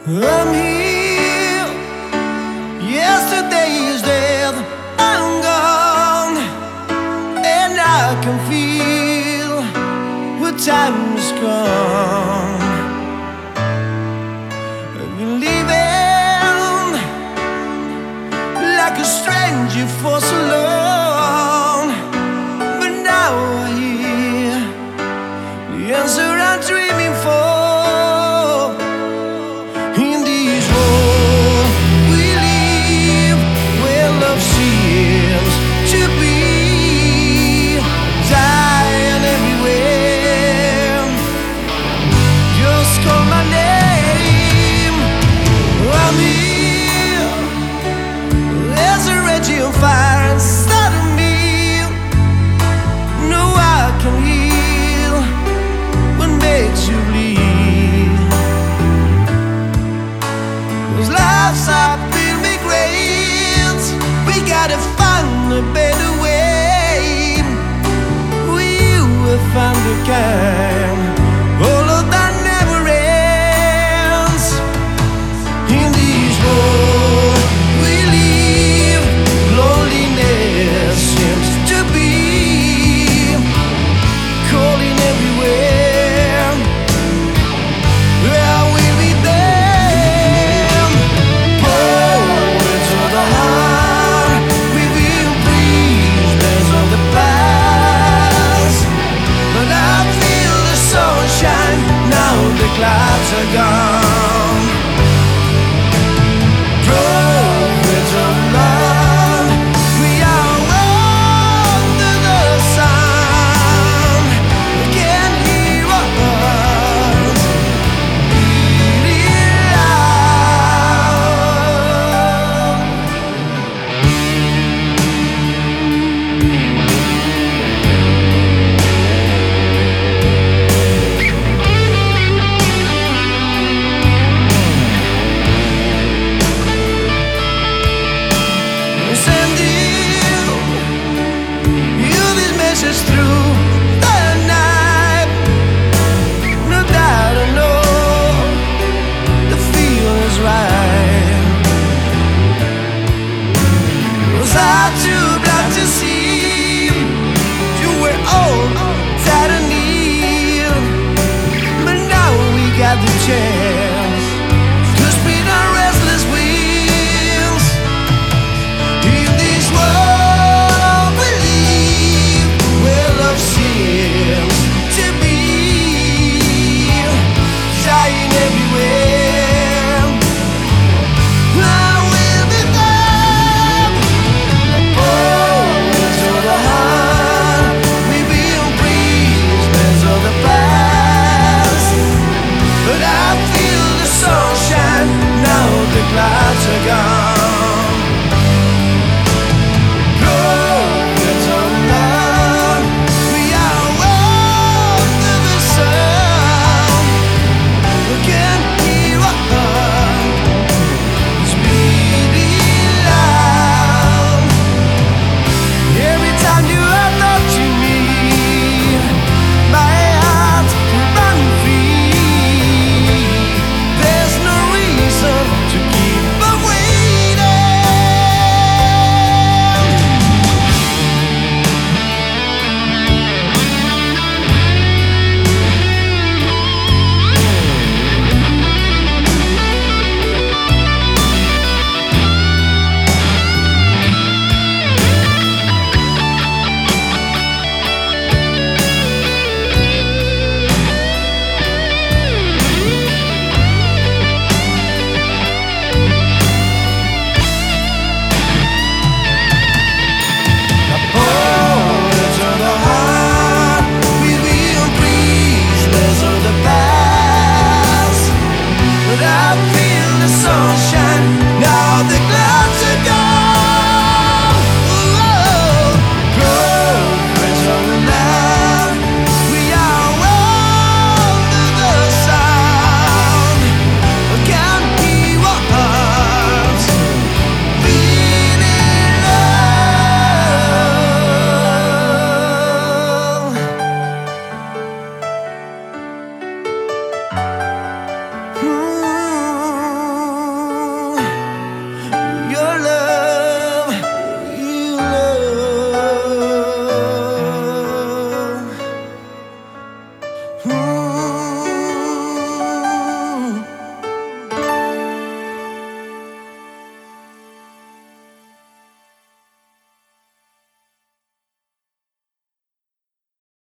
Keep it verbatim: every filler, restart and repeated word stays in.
I'm here. Yesterday is dead. I'm gone, and I can feel what time is gone. I've been living like a stranger for so long, but now I hear the answer I'm dreaming for. In this world we live, where love seems to be dying everywhere. Just call my name, I'm here. There's a raging fire inside of me. No, I can heal what makes you bleed. Cause life's up in big waves. We gotta find a better way. We will find the kind all of that never ends. In this world we live, loneliness seems to be calling everywhere. Where will be there? Poets of the heart, we will prisoners of the past. But I feel the sunshine now the clouds are gone. Prophets of love, we are under the sun. We can hear our hearts beating loud. Sending you this message through the night. No doubt I know the feeling's right. Was I too blind to see you were all that I need? But now we got the chance.